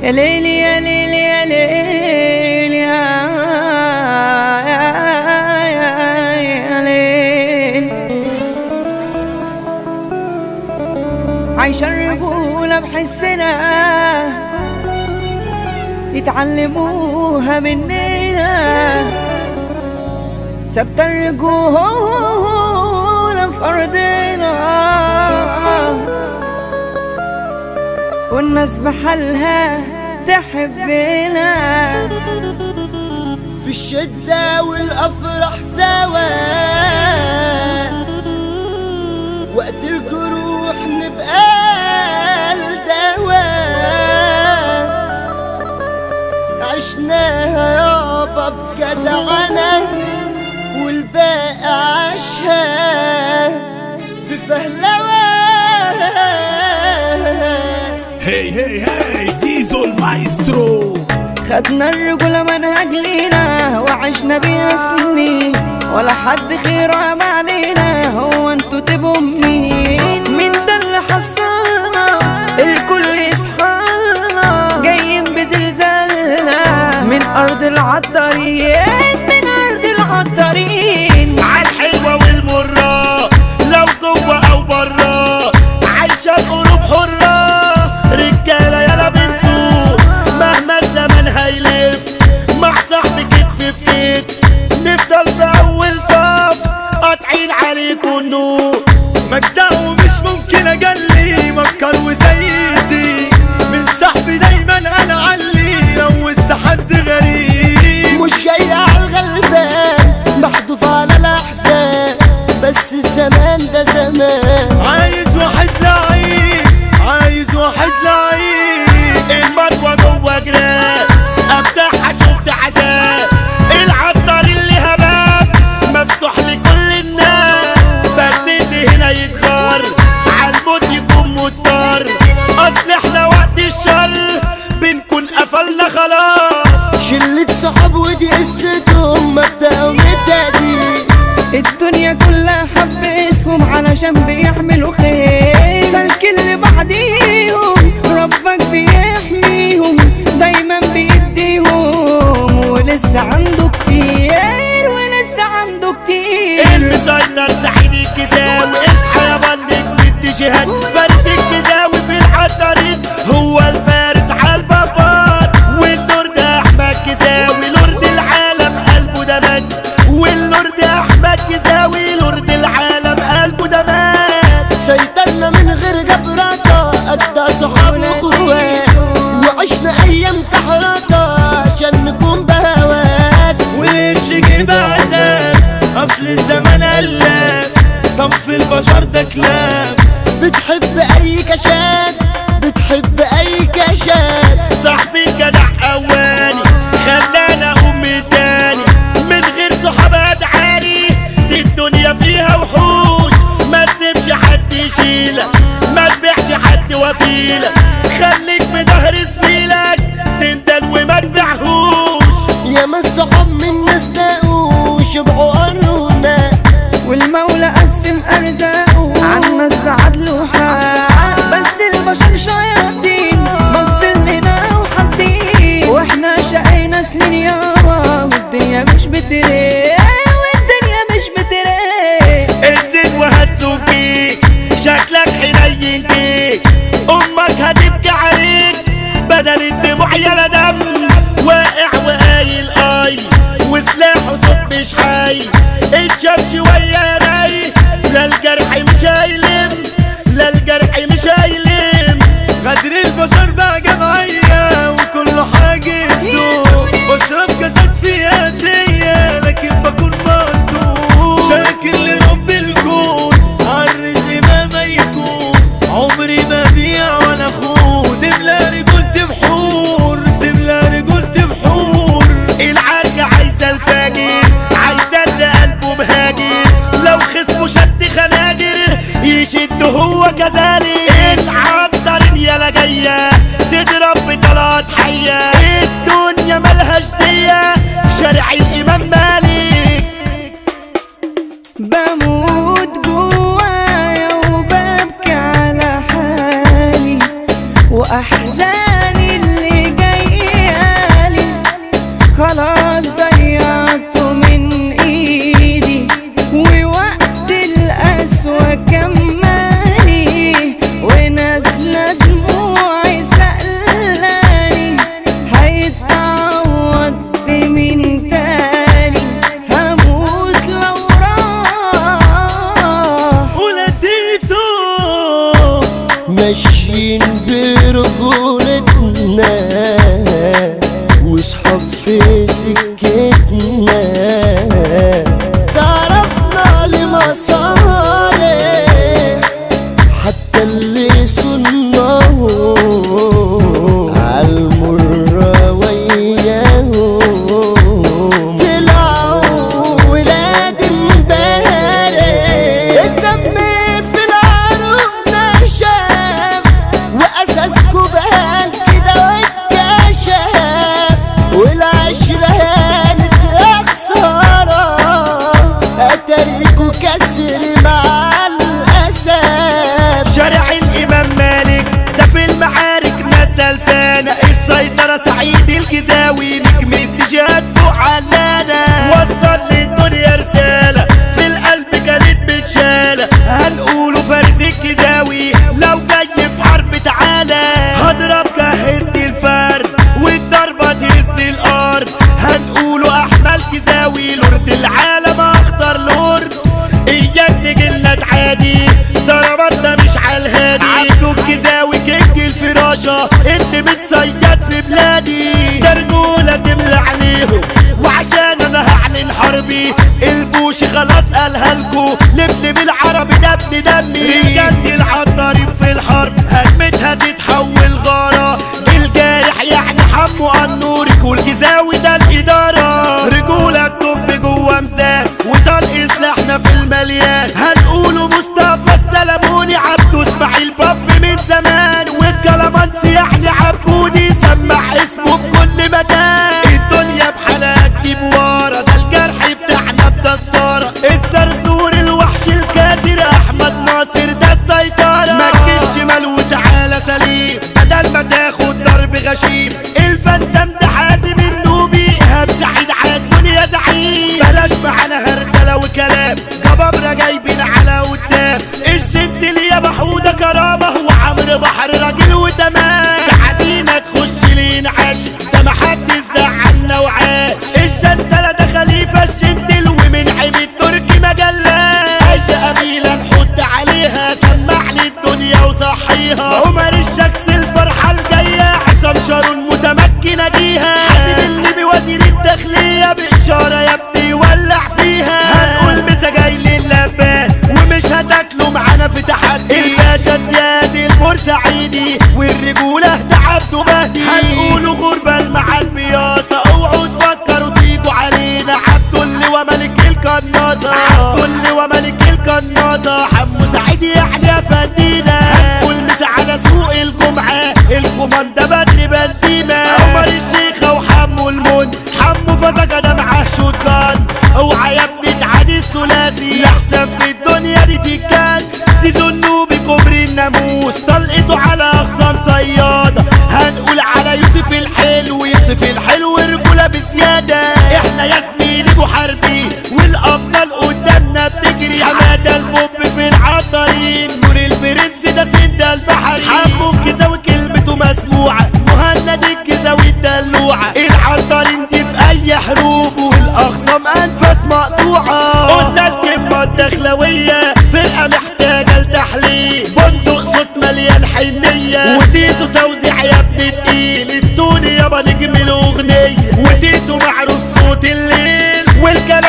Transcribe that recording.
يا ليلي يا ليلي يا ليلي يا ليل. عايشة الرجولة بحسنا يتعلموها مننا، ثابتة الرجولة في أرضنا والناس بحالها تحبنا. في الشدة والأفراح سوا، وقت الجروح نبقى الدواء. عشناها يابا بجدعنة والباقي عاشها بفهلوة. هي هي هي زيزو المايسترو. خدنا الرجولة منهج لينا وعشنا بيها سنين، ولا حد خيره علينا. هو انتوا تبقوا مين ده اللي حصلنا؟ الكل يصحالنا جايين بزلزالنا من أرض العطارين، من أرض العطارين. عالحلوة والمرة لو جوه أو برا، عايشة القلوب حرة، رجالة يلا بنسوق مهما الزمن هيلف، مع صاحبي كتف في كتف نفضل في أول صف قاطعين عليكوا النور. مجدع ومش ممكن أجلي، مكر وزيدي من صاحبي دايما أنا علي لو حد غريب. مش جاي عالغلبان محدوف على الأحزان، بس الزمان ده زمان عايز واحد لعيب، عايز واحد لعيب. المطوة جوه جراب افتحها شفت عذاب، العطار اللي هباب مفتوح لكل الناس، بس اللي هنا يتخر عالموت يكون مضطر. اصل احنا وقت الشر بنكون قفلنا خلاص. شلة صحاب ودي قصتهم مبدأ ومتهدي، الدنيا كلها حبيتهم علشان بيحملوا خير، سالكين لبعضيهم ربك بيحميهم دايما بيديهم، ولسه عنده كتير ولسه عنده كتير. المسيطر سعيد الكزاوي، اصحى يا بندق بدي جهاد، فارس الكزاوي في العطارين هو الفارس عالبابات، واللورد احمد كزاوي لورد العالم قلبه ده مات، واللورد احمد كزاوي لورد العالم قلبه ده مات. سيطرنا من غير جبراته أجدع صحاب وأخوات، وعشنا أيام كحرطة عشان نكون بهوات. والقرش جيب عذاب اصل الزمان قلاب، صنف البشر ده كلاب. بتحب أي كشات، بتحب أي كشات. صاحبي الجدع اواني خلانا امي تاني، من غير صحابات عالي دي الدنيا فيها وحوش. ما تسيبش حد يشيلك، ما تبيعش حد وفيلك، خليك في ظهر زميلك سندل وما تبيعهوش. ياما الصحاب من ناس لاقوا شبعوا قرونا، والمولى قسم أرزاقه عالناس بعدله حق، بس البشر شياطين باصين لنا وحاسدين، واحنا شقينا سنين يابا والدنيا مش بتريق، والدنيا مش بتريق. انزل وهتسوقيك شكلك حنين جيك، امك هتبكي عليك بدل الدموع يا دم، واقع وقايل اي وسلاحه صوت مش حي، اتشاف شويه ناي لا الجرح مش هيلم، لا الجرح مش هيلم. غدر البشر بقى جمعيه وكل حاجه يسدود، بشرب كاسات فيها سيه لكن بكون مصدوم، شاكر لرب الكون عالرزق ما يكون، عمري ما بيع ولا خون، تملى رجولتي بحور، تملى رجولتي بحور. العركة عايزة الفاجر، عايزة اللي قلبه مهاجر، لو خصمه شد خناجر يشد هو كذلك. العطارين يلا جاية تضرب بطلات حية، الدنيا ملهاش دية في شارع الإمام مالك. بموت جوايا وببكي على حالي وأحزاني اللي خلاص ضيعته من ايدي، ووقت القسوة كماني ونازلة دموعي سألاني هيتعوض بمين تاني، هموت لو راح ولديته. ماشيين برجولتنا وصحاب في سكتنا، تعرفنا لمصالح حتى اللي صنعه عالمرة وياهم طلعوا ولاد امبارح، الدم في العروق نشف واساسكوا بان كده واتكشف، والعشرة هانت خسارة اتاريكوا كسر مع الاسف. شارع الامام مالك ده في المعارك ناس تلفانة، السيطرة سعيد الجزاوي نجم الدجات فوق علانة، وصل للدنيا رسالة في القلب كانت بتشالة، هنقوله فارس الجزاوي لو جاي في حرب تعالى، هضرب جهزت الفرد والضربة تهز الارض، هنقوله احمد الجزاوي لورد العالم اخطر لورد، اياك تجيلنا تعادي ضرباتنا مش عالهادي، عبدو الجزاوي كينج الفراشة انت بتصيد في بلادي، ده رجولة تملى عليهم وعشان انا هعلن حربي، البوشي خلاص قالها لكو لبن بالعربي ده ابن دمي، رجالتي العطارين في الحرب هجمتها تتحول غارة، الجارح يعني حمو النورك والجزاوي ده الادارة، رجولة الطب جوه ميزان وطلق سلاحنا في المليان، هنقوله مصطفى السلموني عبدو اسماعيل باب من زمان، والكلامانسي يعني عبودي سمع اسمه في كل مكان، الدنيا بحالها تجيب ورا ده الجرح بتاعنا بدكتارة، الزرزور الوحش الكاسر احمد ناصر ده السيطرة، مكي الشمال وتعالى سليم بدل ما تاخد ضرب غشيم، الفندم ده حازم النوبي ايهاب سعيد على الدنيا زعيم، بلاش معانا هرجله وكلام كبابرة جايبين على قدام، الشد اللي يا محودة كرامة وعمرو بحر راجل وتمام، تعدينا تخش لينا عش ده محدش زعلنا وعاش، الشنتلة ده خليفة الشنتل ومن عيب التركي مجلات، عيشة قبيلة نحط عليها سمع لي الدنيا وصحيها، عمر الشكس الفرحة الجاية عصام شارون متمكن اجيها، حاسب اللي بوزير الداخلية بإشارة يا ابني ولع فيها، هنقول مسا جاي للبان ومش هتاكلوا معانا في تحدي، الباشا زياد البورسعيدي والرجولة ده عبده مهدي، هنقولوا غربة مع البياصة اوعوا تفكروا تيجوا علينا، عبده اللي وملك القناصة، عبده اللي وملك القناصة، حمو سعيد يعني يا فدينا، هنقول مسا على سوق الجمعة الكوماندا بدري بنزيمة، عمر الشيخة وحمو المن حمو فزكة ده معاه شوتجان، اوعى يا ابني تعادي الثلاثي احسن في الدنيا دي تكان، سيزو النوبي كوبري الناموس طلقته على اخصام صيادة، هنقول على يوسف الحلو يوسف الحلو رجولة بزيادة، احنا يا زميلي محاربين والابطال قدامنا بتجري، حمادة البوب في العطارين نور البرنس ده سند البحري، حمو الجزاوي كلمته مسموعة مهند الجزاوي الدلوعة، العطارين دي في اي حروب والاخصام انفاس مقطوعة، قلنا الكلمة الدخلوية فرقة محتاجة لتحليل، بندق صوت مليان حنية وزيزو توزيع يا ابن تقيل، التوني يابا نجم الاغنية وتيتو معروف صوت الليل والكلام